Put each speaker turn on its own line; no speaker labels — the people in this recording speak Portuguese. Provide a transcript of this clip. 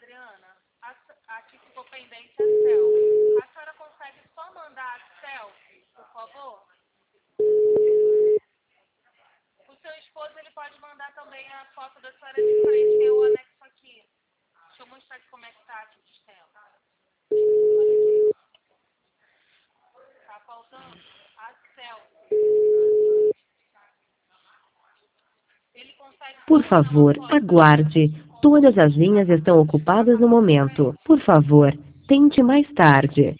Adriana, aqui ficou pendente a selfie. A senhora consegue só mandar a selfie, por favor? O seu esposo, ele pode mandar também a foto da senhora de frente, que eu anexo aqui. Deixa eu mostrar aqui como é que tá aqui o sistema. Tá faltando a selfie. Ele consegue
Por
só mandar uma
favor,
foto da
aguarde. Todas as linhas estão ocupadas no momento. Por favor, tente mais tarde.